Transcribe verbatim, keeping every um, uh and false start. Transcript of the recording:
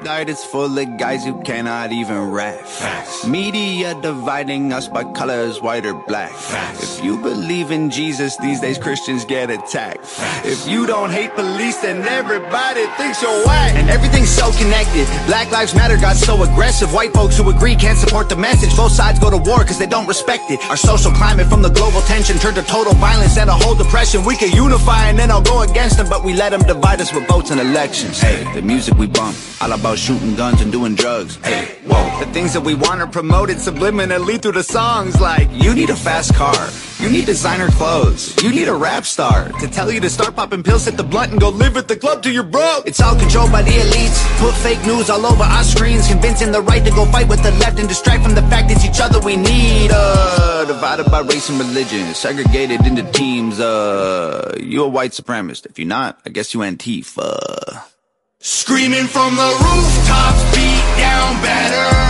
guide is full of guys who cannot even rap. Facts. Media dividing us by colors, white or black. Facts. If you believe in Jesus, these days Christians get attacked. Facts. If you don't hate police, then everybody thinks you're whack. And everything's so connected. Black Lives Matter got so aggressive. White folks who agree can't support the message. Both sides go to war cause they don't respect it. Our social climate from the global tension turned to total violence and a whole depression. We could unify and then I'll go against them, but we let them divide us with votes and elections. Hey, the music we bump, all about shooting guns and doing drugs. Hey, whoa, the things that we want are promoted subliminally through the songs like, you need a fast car, you need designer clothes, you need a rap star to tell you to start popping pills, hit the blunt and go live at the club till you're broke. It's all controlled by the elites, put fake news all over our screens, convincing the right to go fight with the left and distract from the fact it's each other we need. Uh, divided by race and religion, segregated into teams. Uh, you a white supremacist. If you're not, I guess you Antifa. Screaming from the rooftops, beat down better.